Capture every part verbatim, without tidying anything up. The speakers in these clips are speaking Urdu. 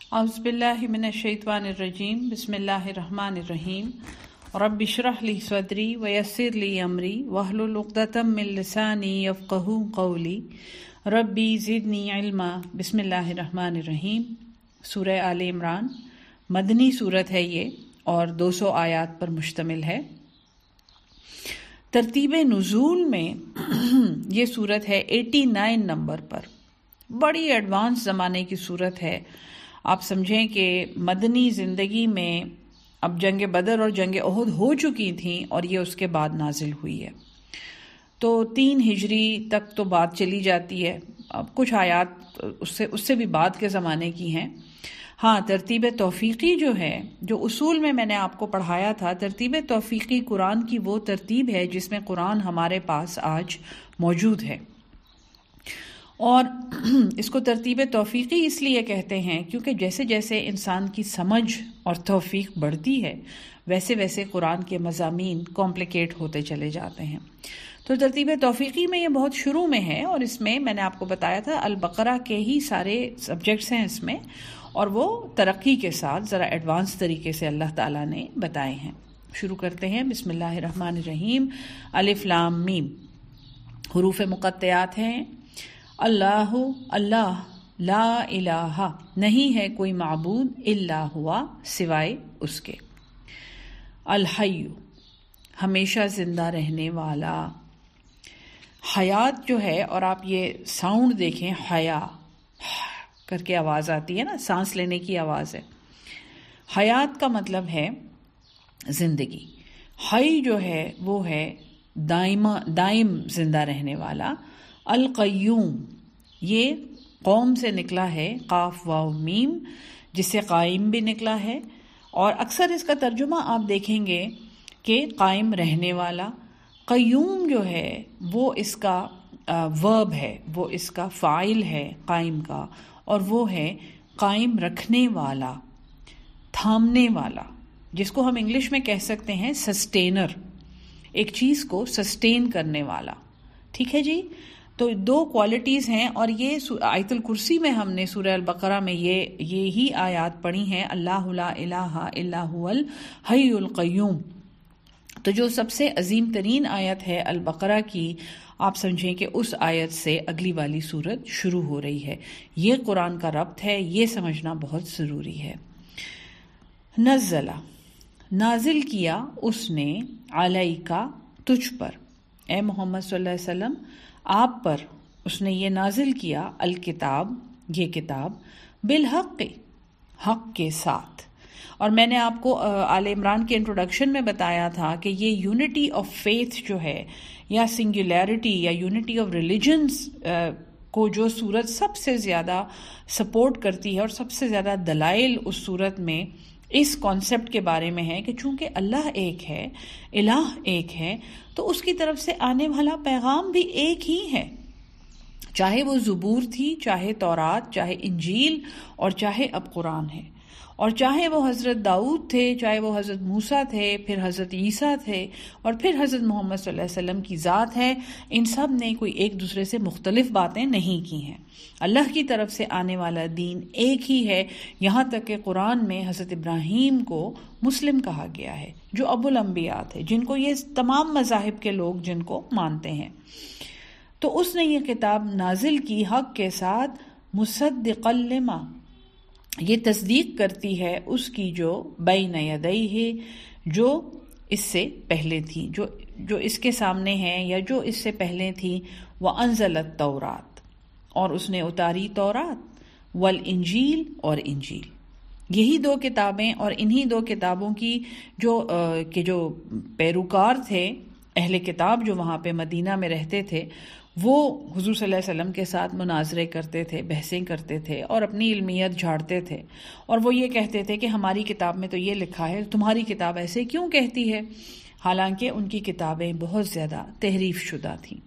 اعوذ باللہ من الشیطان الرجیم بسم اللہ الرحمن الرحیم رب اشرح لی صدری ویسر لی امری واحلل عقدۃ من لسانی یفقہوا قولی ربی زدنی علما۔ بسم اللہ الرحمن الرحیم۔ سورہ آل عمران مدنی سورت ہے یہ اور دو سو آیات پر مشتمل ہے۔ ترتیب نزول میں یہ سورت ہے اٹھاسی نمبر پر، بڑی ایڈوانس زمانے کی سورت ہے۔ آپ سمجھیں کہ مدنی زندگی میں اب جنگ بدر اور جنگ احد ہو چکی تھیں اور یہ اس کے بعد نازل ہوئی ہے، تو تین ہجری تک تو بات چلی جاتی ہے۔ اب کچھ آیات اس سے اس سے بھی بعد کے زمانے کی ہیں۔ ہاں، ترتیب توفیقی جو ہے، جو اصول میں میں نے آپ کو پڑھایا تھا، ترتیب توفیقی قرآن کی وہ ترتیب ہے جس میں قرآن ہمارے پاس آج موجود ہے، اور اس کو ترتیب توفیقی اس لیے کہتے ہیں کیونکہ جیسے جیسے انسان کی سمجھ اور توفیق بڑھتی ہے ویسے ویسے قرآن کے مضامین کمپلیکیٹ ہوتے چلے جاتے ہیں۔ تو ترتیب توفیقی میں یہ بہت شروع میں ہے، اور اس میں میں نے آپ کو بتایا تھا البقرہ کے ہی سارے سبجیکٹس ہیں اس میں، اور وہ ترقی کے ساتھ ذرا ایڈوانس طریقے سے اللہ تعالیٰ نے بتائے ہیں۔ شروع کرتے ہیں۔ بسم اللہ الرحمن الرحیم۔ الف لام میم حروف مقطعات ہیں۔ اللہ اللہ، لا الہ نہیں ہے کوئی معبود، الا ہوا سوائے اس کے، الحی ہمیشہ زندہ رہنے والا۔ حیات جو ہے، اور آپ یہ ساؤنڈ دیکھیں، حیا کر کے آواز آتی ہے نا، سانس لینے کی آواز ہے۔ حیات کا مطلب ہے زندگی، حی جو ہے وہ ہے دائمہ دائم زندہ رہنے والا۔ القیوم یہ قوم سے نکلا ہے، قاف واو میم، جس سے قائم بھی نکلا ہے، اور اکثر اس کا ترجمہ آپ دیکھیں گے کہ قائم رہنے والا۔ قیوم جو ہے وہ اس کا ورب ہے، وہ اس کا فاعل ہے قائم کا، اور وہ ہے قائم رکھنے والا، تھامنے والا، جس کو ہم انگلش میں کہہ سکتے ہیں سسٹینر، ایک چیز کو سسٹین کرنے والا۔ ٹھیک ہے جی، تو دو کوالٹیز ہیں، اور یہ آیت الکرسی میں ہم نے سورہ البقرہ میں یہ یہی آیات پڑھی ہیں، اللہ لا الہ الا هو الحی القیوم۔ تو جو سب سے عظیم ترین آیت ہے البقرہ کی، آپ سمجھیں کہ اس آیت سے اگلی والی سورت شروع ہو رہی ہے۔ یہ قرآن کا ربط ہے، یہ سمجھنا بہت ضروری ہے۔ نزلہ نازل کیا اس نے، علیکا تجھ پر، اے محمد صلی اللہ علیہ وسلم آپ پر اس نے یہ نازل کیا، الکتاب یہ کتاب، بالحق حق کے ساتھ۔ اور میں نے آپ کو آل عمران کے انٹروڈکشن میں بتایا تھا کہ یہ یونٹی آف فیتھ جو ہے، یا سنگولیرٹی یا یونٹی آف ریلیجنز کو جو سورت سب سے زیادہ سپورٹ کرتی ہے، اور سب سے زیادہ دلائل اس سورت میں اس کانسیپٹ کے بارے میں ہے کہ چونکہ اللہ ایک ہے، الہ ایک ہے، تو اس کی طرف سے آنے والا پیغام بھی ایک ہی ہے، چاہے وہ زبور تھی، چاہے تورات، چاہے انجیل، اور چاہے اب قرآن ہے، اور چاہے وہ حضرت داؤد تھے، چاہے وہ حضرت موسیٰ تھے، پھر حضرت عیسیٰ تھے، اور پھر حضرت محمد صلی اللہ علیہ وسلم کی ذات ہے۔ ان سب نے کوئی ایک دوسرے سے مختلف باتیں نہیں کی ہیں۔ اللہ کی طرف سے آنے والا دین ایک ہی ہے، یہاں تک کہ قرآن میں حضرت ابراہیم کو مسلم کہا گیا ہے، جو ابو الانبیاء تھے، جن کو یہ تمام مذاہب کے لوگ جن کو مانتے ہیں۔ تو اس نے یہ کتاب نازل کی حق کے ساتھ، مصدقا لما یہ تصدیق کرتی ہے اس کی جو بین یدیہ جو اس سے پہلے تھی، جو جو اس کے سامنے ہیں یا جو اس سے پہلے تھی، وانزل التورات اور اس نے اتاری تورات، والانجیل اور انجیل، یہی دو کتابیں، اور انہی دو کتابوں کی جو کہ جو پیروکار تھے اہل کتاب جو وہاں پہ مدینہ میں رہتے تھے، وہ حضور صلی اللہ علیہ وسلم کے ساتھ مناظرے کرتے تھے، بحثیں کرتے تھے، اور اپنی علمیت جھاڑتے تھے، اور وہ یہ کہتے تھے کہ ہماری کتاب میں تو یہ لکھا ہے، تمہاری کتاب ایسے کیوں کہتی ہے، حالانکہ ان کی کتابیں بہت زیادہ تحریف شدہ تھیں۔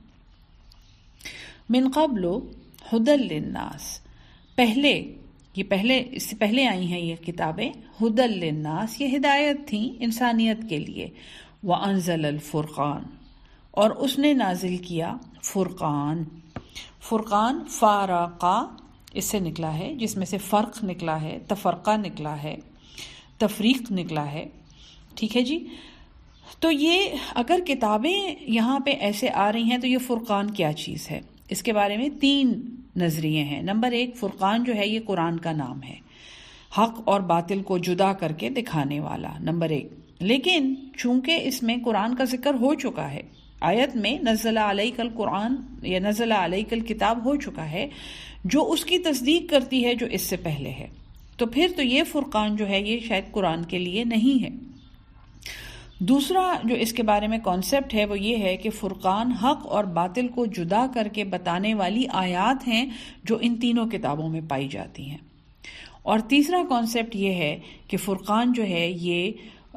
من قبل ھدی للناس پہلے یہ پہلے اس سے پہلے آئی ہیں یہ کتابیں، ھدی للناس یہ ہدایت تھیں انسانیت کے لیے، وانزل الفرقان اور اس نے نازل کیا فرقان۔ فرقان فارقا اس سے نکلا ہے، جس میں سے فرق نکلا ہے، تفرقہ نکلا ہے، تفریق نکلا ہے. ٹھیک ہے جی. تو یہ اگر کتابیں یہاں پہ ایسے آ رہی ہیں تو یہ فرقان کیا چیز ہے، اس کے بارے میں تین نظریے ہیں. نمبر ایک، فرقان جو ہے یہ قرآن کا نام ہے، حق اور باطل کو جدا کر کے دکھانے والا، نمبر ایک. لیکن چونکہ اس میں قرآن کا ذکر ہو چکا ہے، آیت میں نزل علیک القرآن یا نزل علیک الکتاب ہو چکا ہے، جو اس کی تصدیق کرتی ہے جو اس سے پہلے ہے، تو پھر تو یہ فرقان جو ہے یہ شاید قرآن کے لیے نہیں ہے. دوسرا جو اس کے بارے میں کانسیپٹ ہے وہ یہ ہے کہ فرقان حق اور باطل کو جدا کر کے بتانے والی آیات ہیں جو ان تینوں کتابوں میں پائی جاتی ہیں. اور تیسرا کانسیپٹ یہ ہے کہ فرقان جو ہے یہ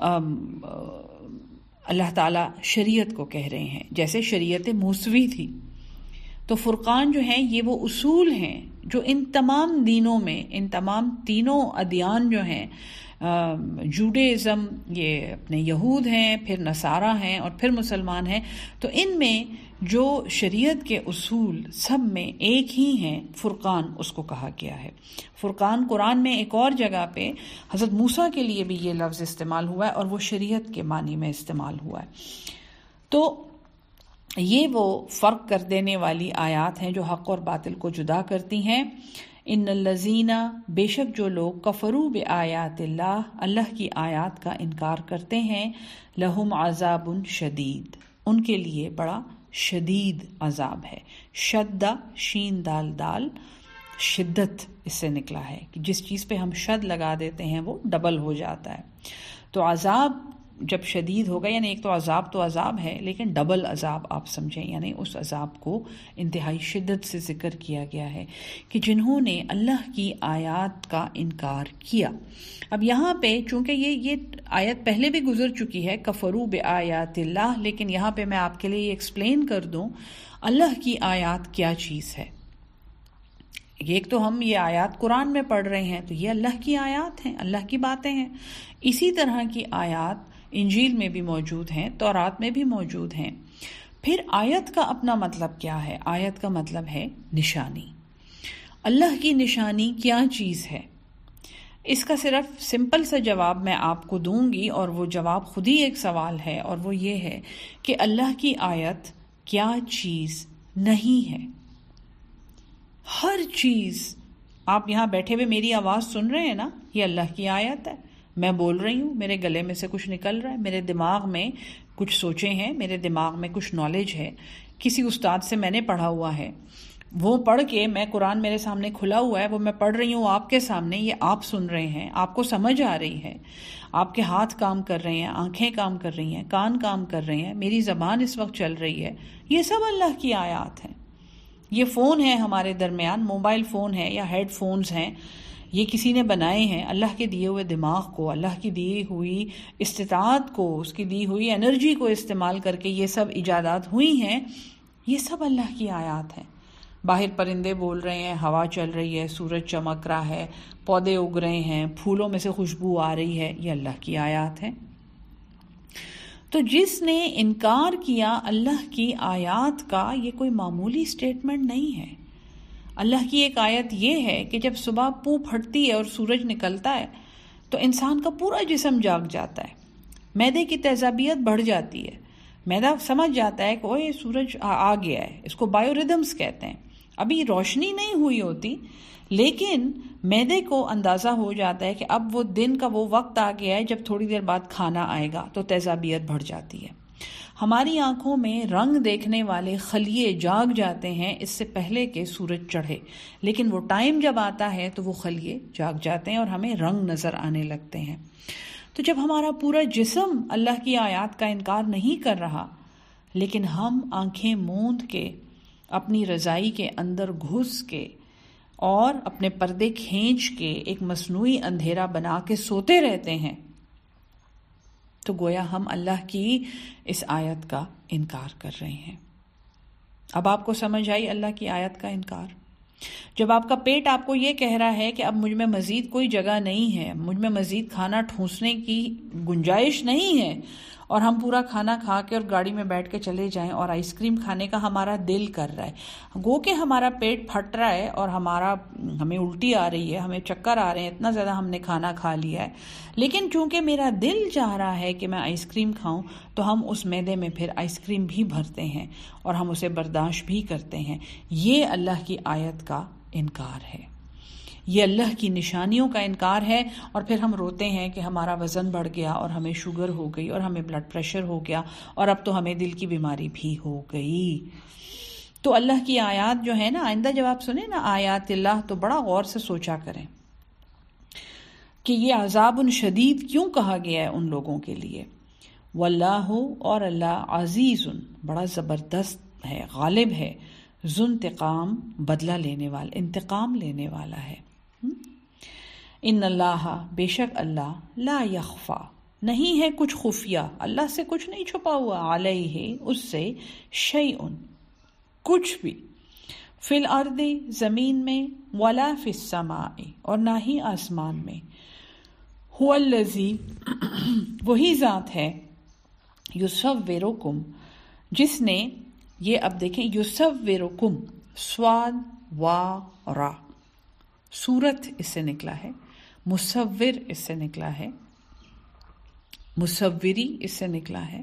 اللہ تعالیٰ شریعت کو کہہ رہے ہیں، جیسے شریعت موسوی تھی. تو فرقان جو ہیں یہ وہ اصول ہیں جو ان تمام دینوں میں، ان تمام تینوں ادیان جو ہیں، جوڈیزم یہ اپنے یہود ہیں، پھر نصارہ ہیں اور پھر مسلمان ہیں، تو ان میں جو شریعت کے اصول سب میں ایک ہی ہیں، فرقان اس کو کہا گیا ہے. فرقان قرآن میں ایک اور جگہ پہ حضرت موسیٰ کے لیے بھی یہ لفظ استعمال ہوا ہے اور وہ شریعت کے معنی میں استعمال ہوا ہے. تو یہ وہ فرق کر دینے والی آیات ہیں جو حق اور باطل کو جدا کرتی ہیں. ان الذین، بے شک جو لوگ کفروا بآیات اللہ، اللہ کی آیات کا انکار کرتے ہیں، لہم عذاب شدید، ان کے لیے بڑا شدید عذاب ہے. شدہ شین دال دال، شدت اس سے نکلا ہے کہ جس چیز پہ ہم شد لگا دیتے ہیں وہ ڈبل ہو جاتا ہے. تو عذاب جب شدید ہوگا، یعنی ایک تو عذاب تو عذاب ہے لیکن ڈبل عذاب آپ سمجھیں، یعنی اس عذاب کو انتہائی شدت سے ذکر کیا گیا ہے کہ جنہوں نے اللہ کی آیات کا انکار کیا. اب یہاں پہ چونکہ یہ یہ آیت پہلے بھی گزر چکی ہے، کفروا بآیات اللہ، لیکن یہاں پہ میں آپ کے لیے یہ ایکسپلین کر دوں اللہ کی آیات کیا چیز ہے. ایک تو ہم یہ آیات قرآن میں پڑھ رہے ہیں تو یہ اللہ کی آیات ہیں، اللہ کی باتیں ہیں. اسی طرح کی آیات انجیل میں بھی موجود ہیں، تورات میں بھی موجود ہیں. پھر آیت کا اپنا مطلب کیا ہے؟ آیت کا مطلب ہے نشانی. اللہ کی نشانی کیا چیز ہے؟ اس کا صرف سمپل سا جواب میں آپ کو دوں گی، اور وہ جواب خود ہی ایک سوال ہے، اور وہ یہ ہے کہ اللہ کی آیت کیا چیز نہیں ہے. ہر چیز، آپ یہاں بیٹھے ہوئے میری آواز سن رہے ہیں نا، یہ اللہ کی آیت ہے. میں بول رہی ہوں، میرے گلے میں سے کچھ نکل رہا ہے، میرے دماغ میں کچھ سوچیں ہیں، میرے دماغ میں کچھ نالج ہے، کسی استاد سے میں نے پڑھا ہوا ہے، وہ پڑھ کے میں قرآن میرے سامنے کھلا ہوا ہے، وہ میں پڑھ رہی ہوں آپ کے سامنے، یہ آپ سن رہے ہیں، آپ کو سمجھ آ رہی ہے، آپ کے ہاتھ کام کر رہے ہیں، آنکھیں کام کر رہی ہیں، کان کام کر رہے ہیں، میری زبان اس وقت چل رہی ہے. یہ سب اللہ کی آیات ہیں. یہ فون ہے ہمارے درمیان، موبائل فون ہے یا ہیڈ فونز ہیں، یہ کسی نے بنائے ہیں. اللہ کے دیے ہوئے دماغ کو، اللہ کی دی ہوئی استطاعت کو، اس کی دی ہوئی انرجی کو استعمال کر کے یہ سب ایجادات ہوئی ہیں. یہ سب اللہ کی آیات ہیں. باہر پرندے بول رہے ہیں، ہوا چل رہی ہے، سورج چمک رہا ہے، پودے اگ رہے ہیں، پھولوں میں سے خوشبو آ رہی ہے، یہ اللہ کی آیات ہیں. تو جس نے انکار کیا اللہ کی آیات کا، یہ کوئی معمولی سٹیٹمنٹ نہیں ہے. اللہ کی ایک آیت یہ ہے کہ جب صبح پو پھٹتی ہے اور سورج نکلتا ہے تو انسان کا پورا جسم جاگ جاتا ہے، معدے کی تیزابیت بڑھ جاتی ہے، معدہ سمجھ جاتا ہے کہ اوہ سورج آ گیا ہے. اس کو بائیو ریدمز کہتے ہیں. ابھی روشنی نہیں ہوئی ہوتی لیکن معدے کو اندازہ ہو جاتا ہے کہ اب وہ دن کا وہ وقت آ گیا ہے جب تھوڑی دیر بعد کھانا آئے گا، تو تیزابیت بڑھ جاتی ہے. ہماری آنکھوں میں رنگ دیکھنے والے خلیے جاگ جاتے ہیں اس سے پہلے کہ سورج چڑھے، لیکن وہ ٹائم جب آتا ہے تو وہ خلیے جاگ جاتے ہیں اور ہمیں رنگ نظر آنے لگتے ہیں. تو جب ہمارا پورا جسم اللہ کی آیات کا انکار نہیں کر رہا، لیکن ہم آنکھیں موند کے، اپنی رضائی کے اندر گھس کے اور اپنے پردے کھینچ کے ایک مصنوعی اندھیرا بنا کے سوتے رہتے ہیں، تو گویا ہم اللہ کی اس آیت کا انکار کر رہے ہیں. اب آپ کو سمجھ آئی اللہ کی آیت کا انکار؟ جب آپ کا پیٹ آپ کو یہ کہہ رہا ہے کہ اب مجھ میں مزید کوئی جگہ نہیں ہے، مجھ میں مزید کھانا ٹھونسنے کی گنجائش نہیں ہے، اور ہم پورا کھانا کھا کے اور گاڑی میں بیٹھ کے چلے جائیں اور آئس کریم کھانے کا ہمارا دل کر رہا ہے، گو کہ ہمارا پیٹ پھٹ رہا ہے اور ہمارا ہمیں الٹی آ رہی ہے، ہمیں چکر آ رہے ہیں، اتنا زیادہ ہم نے کھانا کھا لیا ہے، لیکن چونکہ میرا دل چاہ رہا ہے کہ میں آئس کریم کھاؤں تو ہم اس معدے میں پھر آئس کریم بھی بھرتے ہیں اور ہم اسے برداشت بھی کرتے ہیں۔ یہ اللہ کی آیت کا انکار ہے، یہ اللہ کی نشانیوں کا انکار ہے، اور پھر ہم روتے ہیں کہ ہمارا وزن بڑھ گیا اور ہمیں شوگر ہو گئی اور ہمیں بلڈ پریشر ہو گیا اور اب تو ہمیں دل کی بیماری بھی ہو گئی۔ تو اللہ کی آیات جو ہے نا، آئندہ جب آپ سنیں نا آیات اللہ تو بڑا غور سے سوچا کریں کہ یہ عذاب شدید کیوں کہا گیا ہے ان لوگوں کے لیے۔ واللہ، اور اللہ عزیز، بڑا زبردست ہے، غالب ہے، ذو انتقام، بدلہ لینے والا، انتقام لینے والا ہے۔ ان اللہ، بے شک اللہ، لا یخفا، نہیں ہے کچھ خفیہ، اللہ سے کچھ نہیں چھپا ہوا، علیہ، اس سے، شیئن، کچھ بھی، فی الارض، زمین میں، ولا فی السماء، اور نہ ہی آسمان میں، هو الذی، وہی ذات ہے، یصورکم، جس نے، یہ اب دیکھیں، یصورکم، سواد وا را، صورت اس سے نکلا ہے، مصور اس سے نکلا ہے، مصوری اس سے نکلا ہے،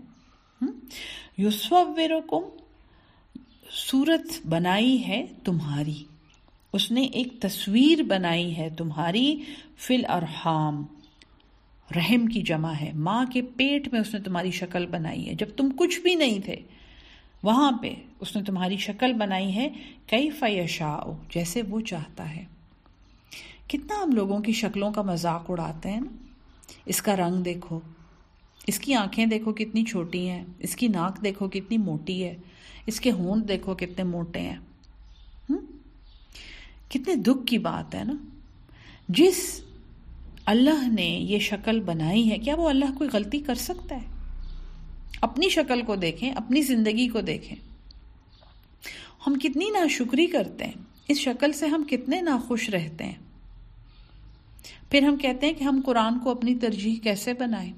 یصورکم، صورت بنائی ہے تمہاری، اس نے ایک تصویر بنائی ہے تمہاری، فی الارحام، رحم کی جمع ہے، ماں کے پیٹ میں اس نے تمہاری شکل بنائی ہے، جب تم کچھ بھی نہیں تھے وہاں پہ اس نے تمہاری شکل بنائی ہے، کیف یشاء، جیسے وہ چاہتا ہے۔ کتنا ہم لوگوں کی شکلوں کا مذاق اڑاتے ہیں نا، اس کا رنگ دیکھو، اس کی آنکھیں دیکھو کتنی چھوٹی ہیں، اس کی ناک دیکھو کتنی موٹی ہے، اس کے ہونٹ دیکھو کتنے موٹے ہیں۔ ہم؟ کتنے دکھ کی بات ہے نا۔ جس اللہ نے یہ شکل بنائی ہے، کیا وہ اللہ کوئی غلطی کر سکتا ہے؟ اپنی شکل کو دیکھیں، اپنی زندگی کو دیکھیں، ہم کتنی ناشکری کرتے ہیں، اس شکل سے ہم کتنے ناخوش رہتے ہیں، پھر ہم کہتے ہیں کہ ہم قرآن کو اپنی ترجیح کیسے بنائیں۔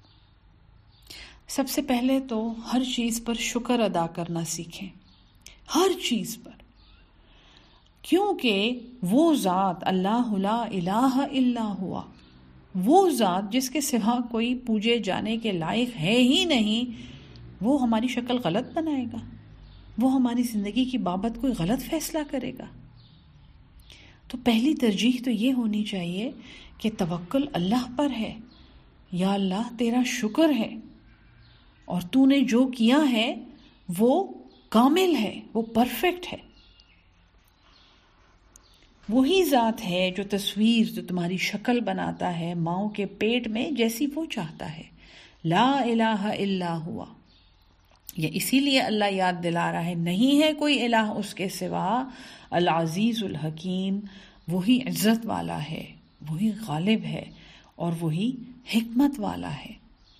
سب سے پہلے تو ہر چیز پر شکر ادا کرنا سیکھیں، ہر چیز پر، کیونکہ وہ ذات اللہ لا الہ الا ہوا، وہ ذات جس کے سوا کوئی پوجے جانے کے لائق ہے ہی نہیں، وہ ہماری شکل غلط بنائے گا، وہ ہماری زندگی کی بابت کوئی غلط فیصلہ کرے گا۔ تو پہلی ترجیح تو یہ ہونی چاہیے کہ توکل اللہ پر ہے، یا اللہ تیرا شکر ہے، اور تو نے جو کیا ہے وہ کامل ہے، وہ پرفیکٹ ہے۔ وہی ذات ہے جو تصویر، جو تمہاری شکل بناتا ہے ماؤں کے پیٹ میں جیسی وہ چاہتا ہے، لا الہ الا ہوا۔ یہ اسی لیے اللہ یاد دلا رہا ہے، نہیں ہے کوئی الہ اس کے سوا، العزیز الحکیم، وہی عزت والا ہے، وہی غالب ہے، اور وہی حکمت والا ہے۔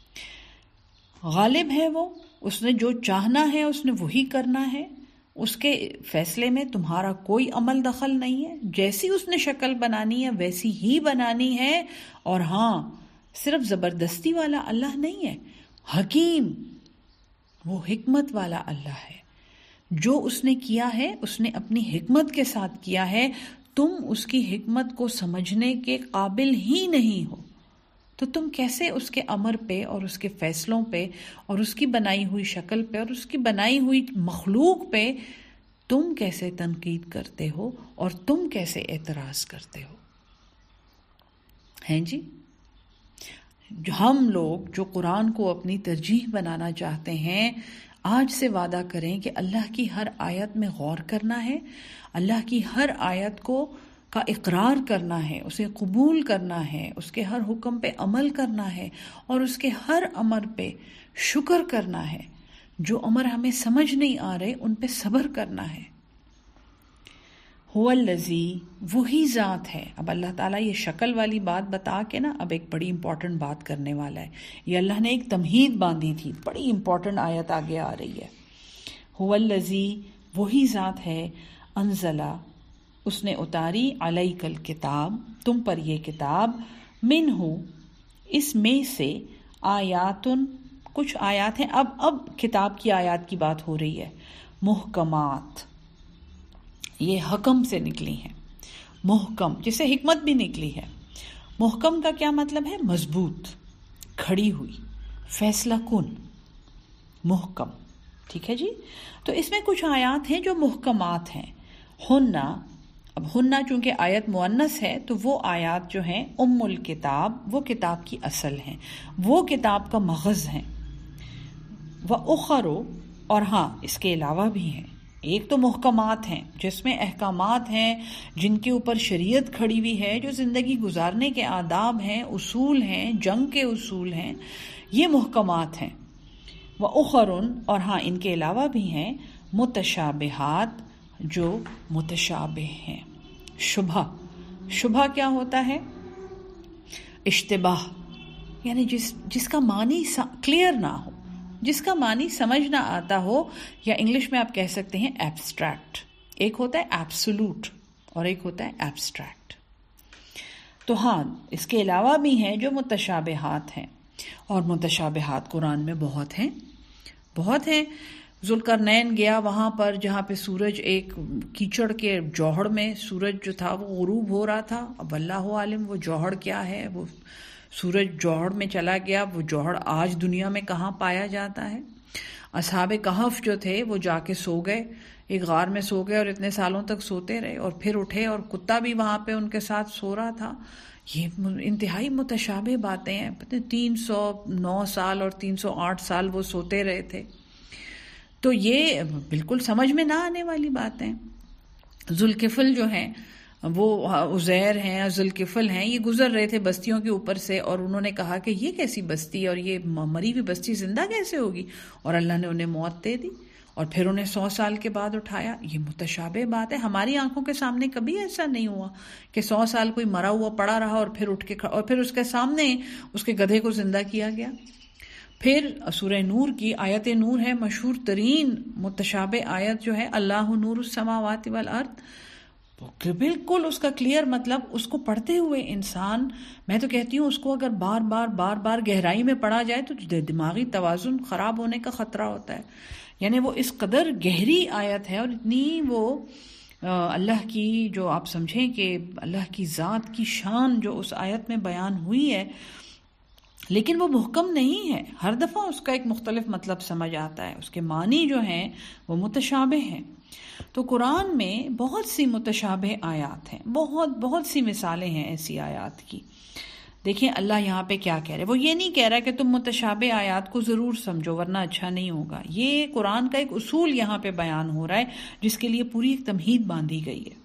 غالب ہے وہ، اس نے جو چاہنا ہے اس نے وہی کرنا ہے، اس کے فیصلے میں تمہارا کوئی عمل دخل نہیں ہے، جیسی اس نے شکل بنانی ہے ویسی ہی بنانی ہے۔ اور ہاں، صرف زبردستی والا اللہ نہیں ہے، حکیم، وہ حکمت والا اللہ ہے، جو اس نے کیا ہے اس نے اپنی حکمت کے ساتھ کیا ہے، تم اس کی حکمت کو سمجھنے کے قابل ہی نہیں ہو، تو تم کیسے اس کے امر پہ اور اس کے فیصلوں پہ اور اس کی بنائی ہوئی شکل پہ اور اس کی بنائی ہوئی مخلوق پہ تم کیسے تنقید کرتے ہو اور تم کیسے اعتراض کرتے ہو؟ ہیں جی، جو ہم لوگ جو قرآن کو اپنی ترجیح بنانا چاہتے ہیں، آج سے وعدہ کریں کہ اللہ کی ہر آیت میں غور کرنا ہے، اللہ کی ہر آیت کو کا اقرار کرنا ہے، اسے قبول کرنا ہے، اس کے ہر حکم پہ عمل کرنا ہے، اور اس کے ہر امر پہ شکر کرنا ہے، جو امر ہمیں سمجھ نہیں آ رہے ان پہ صبر کرنا ہے۔ هو الذی، وہی ذات ہے۔ اب اللہ تعالیٰ یہ شکل والی بات بتا کے نا اب ایک بڑی امپورٹنٹ بات کرنے والا ہے، یہ اللہ نے ایک تمہید باندھی تھی، بڑی امپورٹنٹ آیت آگے آ رہی ہے۔ هو الذی، وہی ذات ہے، انزلہ، اس نے اتاری، علیک الکتاب، تم پر یہ کتاب، منہ، اس میں سے، آیاتن، کچھ آیات ہیں، اب اب کتاب کی آیات کی بات ہو رہی ہے. محکمات یہ حکم سے نکلی ہیں، محکم جسے حکمت بھی نکلی ہے. محکم کا کیا مطلب ہے؟ مضبوط، کھڑی ہوئی، فیصلہ کن، محکم. ٹھیک ہے جی. تو اس میں کچھ آیات ہیں جو محکمات ہیں. ہننا، اب ہننا چونکہ آیت مؤنث ہے تو وہ آیات جو ہیں ام الکتاب، وہ کتاب کی اصل ہیں، وہ کتاب کا مغز ہیں. وَأُخَرُ، اور ہاں اس کے علاوہ بھی ہیں. ایک تو محکمات ہیں جس میں احکامات ہیں جن کے اوپر شریعت کھڑی ہوئی ہے، جو زندگی گزارنے کے آداب ہیں، اصول ہیں، جنگ کے اصول ہیں، یہ محکمات ہیں. وَأُخَرٌ، اور ہاں ان کے علاوہ بھی ہیں متشابہات جو متشابہ ہیں. شبہ، شبہ کیا ہوتا ہے؟ اشتباہ، یعنی جس جس کا معنی کلیئر نہ ہو، جس کا معنی سمجھ نہ آتا ہو، یا انگلش میں آپ کہہ سکتے ہیں ایبسٹریکٹ. ایک ہوتا ہے ایبسولوٹ اور ایک ہوتا ہے ایبسٹریکٹ. تو ہاں اس کے علاوہ بھی ہیں جو متشابہات ہیں، اور متشابہات قرآن میں بہت ہیں، بہت ہیں. ذوالقرنین گیا وہاں پر جہاں پہ سورج ایک کیچڑ کے جوہڑ میں، سورج جو تھا وہ غروب ہو رہا تھا. اب اللہ عالم وہ جوہڑ کیا ہے. وہ سورج جوہڑ میں چلا گیا، وہ جوہڑ آج دنیا میں کہاں پایا جاتا ہے. اصحاب کہف جو تھے وہ جا کے سو گئے، ایک غار میں سو گئے اور اتنے سالوں تک سوتے رہے، اور پھر اٹھے اور کتا بھی وہاں پہ ان کے ساتھ سو رہا تھا. یہ انتہائی متشابہ باتیں ہیں. تین سو نو سال اور تین سو آٹھ سال وہ سوتے رہے تھے. تو یہ بالکل سمجھ میں نہ آنے والی باتیں. ذوالکفل جو ہیں وہ عزیر ہیں، ذوالکفل ہیں، یہ گزر رہے تھے بستیوں کے اوپر سے، اور انہوں نے کہا کہ یہ کیسی بستی اور یہ مری ہوئی بستی زندہ کیسے ہوگی، اور اللہ نے انہیں موت دے دی اور پھر انہیں سو سال کے بعد اٹھایا. یہ متشابہ بات ہے. ہماری آنکھوں کے سامنے کبھی ایسا نہیں ہوا کہ سو سال کوئی مرا ہوا پڑا رہا اور پھر اٹھ کے اور پھر اس کے سامنے اس کے گدھے کو زندہ کیا گیا. پھر سورہ نور کی آیت نور ہے، مشہور ترین متشابہ آیت جو ہے، اللہ نور السماوات والارض. بالکل اس کا کلیئر مطلب اس کو پڑھتے ہوئے انسان، میں تو کہتی ہوں اس کو اگر بار بار بار بار گہرائی میں پڑھا جائے تو دماغی توازن خراب ہونے کا خطرہ ہوتا ہے. یعنی وہ اس قدر گہری آیت ہے اور اتنی وہ اللہ کی، جو آپ سمجھیں کہ اللہ کی ذات کی شان جو اس آیت میں بیان ہوئی ہے، لیکن وہ محکم نہیں ہے. ہر دفعہ اس کا ایک مختلف مطلب سمجھ آتا ہے، اس کے معنی جو ہیں وہ متشابہ ہیں. تو قرآن میں بہت سی متشابہ آیات ہیں، بہت بہت سی مثالیں ہیں ایسی آیات کی. دیکھیں اللہ یہاں پہ کیا کہہ رہے ہیں. وہ یہ نہیں کہہ رہا کہ تم متشابہ آیات کو ضرور سمجھو ورنہ اچھا نہیں ہوگا. یہ قرآن کا ایک اصول یہاں پہ بیان ہو رہا ہے جس کے لیے پوری ایک تمہید باندھی گئی ہے.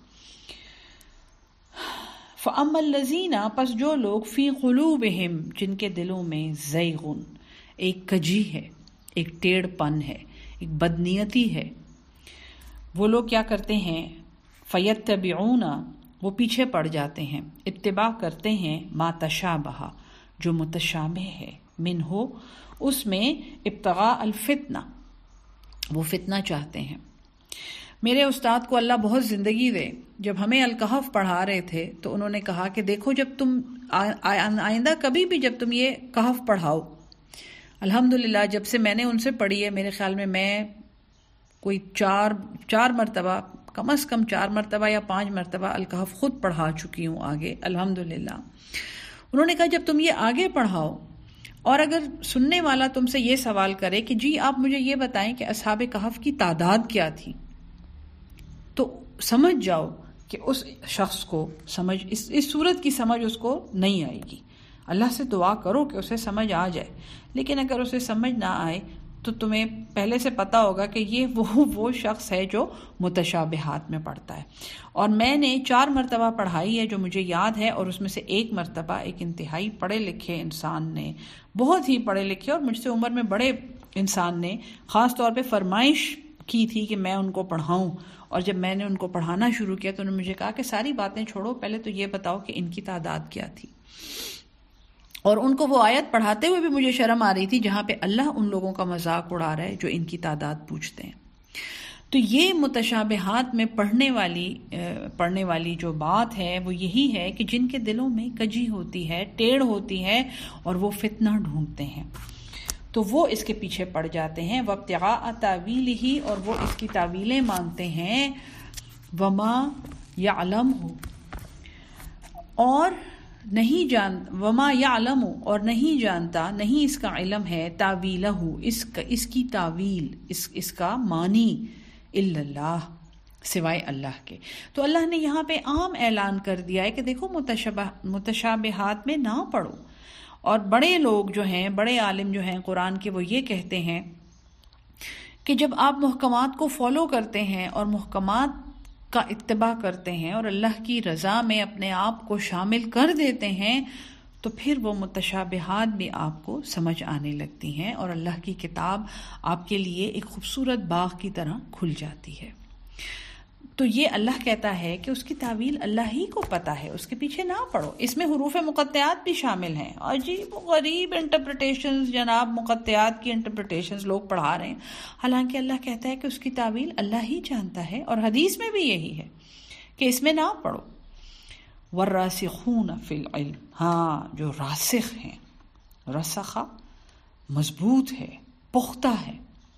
فَأَمَّا الَّذِينَ، پس جو لوگ فی قلوبہم، جن کے دلوں میں زیغن، ایک کجی ہے، ایک ٹیڑھ پن ہے، ایک بدنیتی ہے، وہ لوگ کیا کرتے ہیں؟ فَيَتَّبِعُونَ، وہ پیچھے پڑ جاتے ہیں، اتباع کرتے ہیں، ما تشابہ، جو متشابہ ہے، منہ، اس میں ابتغاء الفتنہ، وہ فتنہ چاہتے ہیں. میرے استاد کو اللہ بہت زندگی دے، جب ہمیں الکہف پڑھا رہے تھے تو انہوں نے کہا کہ دیکھو جب تم آئندہ کبھی بھی جب تم یہ کہف پڑھاؤ، الحمدللہ جب سے میں نے ان سے پڑھی ہے، میرے خیال میں میں کوئی چار چار مرتبہ، کم از کم چار مرتبہ یا پانچ مرتبہ الکہف خود پڑھا چکی ہوں آگے الحمدللہ. انہوں نے کہا جب تم یہ آگے پڑھاؤ، اور اگر سننے والا تم سے یہ سوال کرے کہ جی آپ مجھے یہ بتائیں کہ اصحاب کہف کی تعداد کیا تھی، تو سمجھ جاؤ کہ اس شخص کو سمجھ اس اس صورت کی سمجھ اس کو نہیں آئے گی. اللہ سے دعا کرو کہ اسے سمجھ آ جائے، لیکن اگر اسے سمجھ نہ آئے تو تمہیں پہلے سے پتا ہوگا کہ یہ وہ وہ شخص ہے جو متشابہات میں پڑھتا ہے. اور میں نے چار مرتبہ پڑھائی ہے جو مجھے یاد ہے، اور اس میں سے ایک مرتبہ ایک انتہائی پڑھے لکھے انسان نے، بہت ہی پڑھے لکھے اور مجھ سے عمر میں بڑے انسان نے خاص طور پہ فرمائش کی تھی کہ میں ان کو پڑھاؤں. اور جب میں نے ان کو پڑھانا شروع کیا تو انہوں نے مجھے کہا کہ ساری باتیں چھوڑو، پہلے تو یہ بتاؤ کہ ان کی تعداد کیا تھی. اور ان کو وہ آیت پڑھاتے ہوئے بھی مجھے شرم آ رہی تھی جہاں پہ اللہ ان لوگوں کا مذاق اڑا رہا ہے جو ان کی تعداد پوچھتے ہیں. تو یہ متشابہات میں پڑھنے والی پڑھنے والی جو بات ہے وہ یہی ہے کہ جن کے دلوں میں کجی ہوتی ہے، ٹیڑھ ہوتی ہے، اور وہ فتنہ ڈھونڈتے ہیں. تو وہ اس کے پیچھے پڑ جاتے ہیں. وابتغاء تاویلہ، اور وہ اس کی تعویلیں مانگتے ہیں. وما یعلمہ، اور نہیں جان وما یعلم، اور نہیں جانتا، نہیں اس کا علم ہے، تعویلہ، اس کا اس کی تعویل، اس اس کا معنی، الا اللہ، سوائے اللہ کے. تو اللہ نے یہاں پہ عام اعلان کر دیا ہے کہ دیکھو متشابہ متشابہات میں نہ پڑھو. اور بڑے لوگ جو ہیں، بڑے عالم جو ہیں قرآن کے، وہ یہ کہتے ہیں کہ جب آپ محکمات کو فالو کرتے ہیں اور محکمات کا اتباع کرتے ہیں اور اللہ کی رضا میں اپنے آپ کو شامل کر دیتے ہیں، تو پھر وہ متشابہات بھی آپ کو سمجھ آنے لگتی ہیں اور اللہ کی کتاب آپ کے لیے ایک خوبصورت باغ کی طرح کھل جاتی ہے. تو یہ اللہ کہتا ہے کہ اس کی تعویل اللہ ہی کو پتہ ہے، اس کے پیچھے نہ پڑو. اس میں حروف مقطعات بھی شامل ہیں، عجیب و غریب انٹرپریٹیشنز، جناب مقطعات کی انٹرپریٹیشنز لوگ پڑھا رہے ہیں، حالانکہ اللہ کہتا ہے کہ اس کی تعویل اللہ ہی جانتا ہے. اور حدیث میں بھی یہی ہے کہ اس میں نہ پڑھو. والراسخون فی العلم، ہاں جو راسخ ہیں، رسخہ مضبوط ہے، پختہ ہے،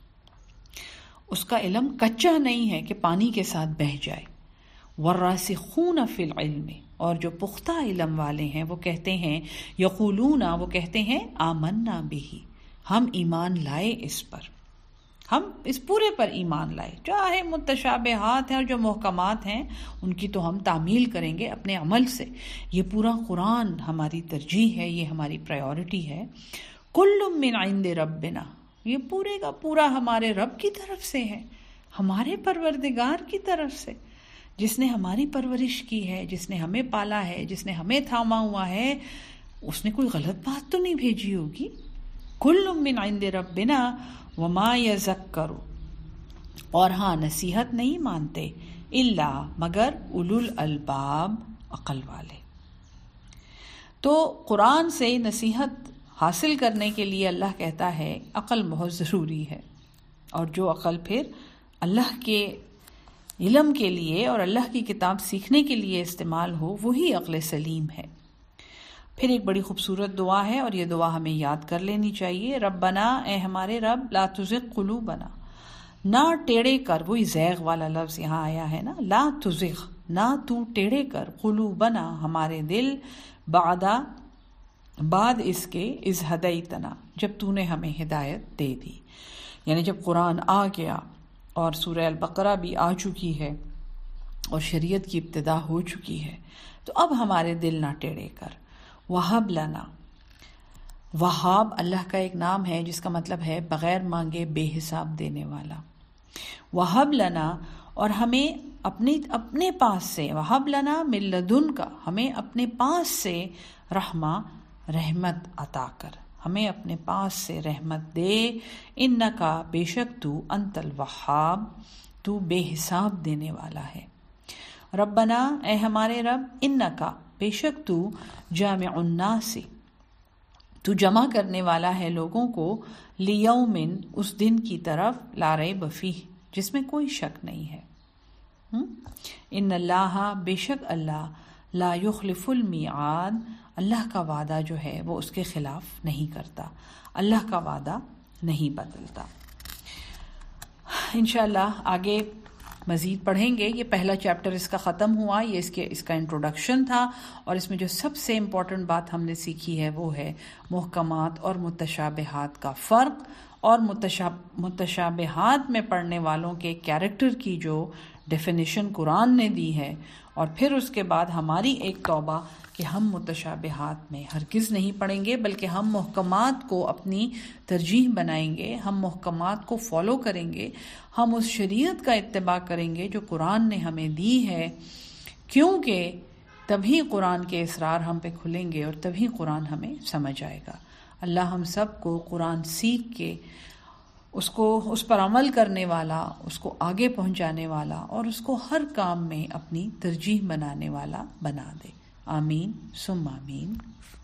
اس کا علم کچا نہیں ہے کہ پانی کے ساتھ بہہ جائے. والراسخون فی العلم، اور جو پختہ علم والے ہیں وہ کہتے ہیں، یقولون، وہ کہتے ہیں، آمنا بہ، ہم ایمان لائے اس پر، ہم اس پورے پر ایمان لائے. چاہے متشابہات ہیں اور جو محکمات ہیں ان کی تو ہم تعمیل کریں گے اپنے عمل سے. یہ پورا قرآن ہماری ترجیح ہے، یہ ہماری پرائیورٹی ہے. کل من عند ربنا، یہ پورے کا پورا ہمارے رب کی طرف سے ہے، ہمارے پروردگار کی طرف سے، جس نے ہماری پرورش کی ہے، جس نے ہمیں پالا ہے، جس نے ہمیں تھاما ہوا ہے. اس نے کوئی غلط بات تو نہیں بھیجی ہوگی. کل من عند ربنا وما یذکر، اور ہاں نصیحت نہیں مانتے، الا مگر اولو الالباب، عقل والے. تو قرآن سے نصیحت حاصل کرنے کے لیے اللہ کہتا ہے عقل بہت ضروری ہے، اور جو عقل پھر اللہ کے علم کے لیے اور اللہ کی کتاب سیکھنے کے لیے استعمال ہو، وہی عقل سلیم ہے. پھر ایک بڑی خوبصورت دعا ہے اور یہ دعا ہمیں یاد کر لینی چاہیے. ربنا، اے ہمارے رب، لا تزغ قلوبنا، نہ ٹیڑے کر، وہی زیغ والا لفظ یہاں آیا ہے نا، لا تزغ، نہ تو ٹیڑے کر، قلوبنا، ہمارے دل، بعدا، بعد اس کے، اذ ہدیتنا، جب تو نے ہمیں ہدایت دے دی. یعنی جب قرآن آ گیا اور سورہ البقرہ بھی آ چکی ہے اور شریعت کی ابتدا ہو چکی ہے، تو اب ہمارے دل نہ ٹیڑے کر. وہب لنا، وہاب اللہ کا ایک نام ہے جس کا مطلب ہے بغیر مانگے بے حساب دینے والا. وہب لنا، اور ہمیں اپنے اپنے پاس سے، وہب لنا من لدن کا، ہمیں اپنے پاس سے، رحمہ، رحمت عطا کر، ہمیں اپنے پاس سے رحمت دے. انکا، بے شک تو، انت الوہاب، تو بے حساب دینے والا ہے. ربنا، اے ہمارے رب، انکا، بے شک تو، جامع الناس، تو جمع کرنے والا ہے لوگوں کو، لیومن، اس دن کی طرف، لا ریب فیہ، جس میں کوئی شک نہیں ہے. ان اللہ، بے شک اللہ، لا یخلف المیعاد، اللہ کا وعدہ جو ہے وہ اس کے خلاف نہیں کرتا، اللہ کا وعدہ نہیں بدلتا. انشاءاللہ آگے مزید پڑھیں گے. یہ پہلا چیپٹر اس کا ختم ہوا، یہ اس کے اس کا انٹروڈکشن تھا، اور اس میں جو سب سے امپورٹنٹ بات ہم نے سیکھی ہے وہ ہے محکمات اور متشابہات کا فرق، اور متشابہات میں پڑھنے والوں کے کیریکٹر کی جو ڈیفینیشن قرآن نے دی ہے. اور پھر اس کے بعد ہماری ایک توبہ کہ ہم متشابہات میں ہرگز نہیں پڑھیں گے، بلکہ ہم محکمات کو اپنی ترجیح بنائیں گے، ہم محکمات کو فالو کریں گے، ہم اس شریعت کا اتباع کریں گے جو قرآن نے ہمیں دی ہے، کیونکہ تبھی قرآن کے اسرار ہم پہ کھلیں گے اور تبھی قرآن ہمیں سمجھ آئے گا. اللہ ہم سب کو قرآن سیکھ کے اس کو اس پر عمل کرنے والا، اس کو آگے پہنچانے والا اور اس کو ہر کام میں اپنی ترجیح بنانے والا بنا دے. آمین ثم آمین.